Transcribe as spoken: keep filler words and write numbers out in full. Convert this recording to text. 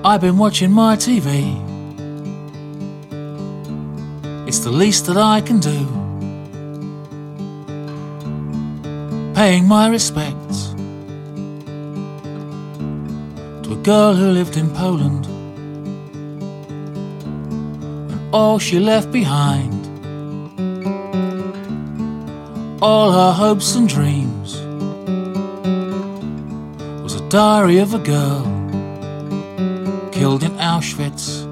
I've been watching my T V. It's the least that I can do. Paying my respects to a girl who lived in Poland, and all she left behind, all her hopes and dreams, was a diary of a girl killed in Auschwitz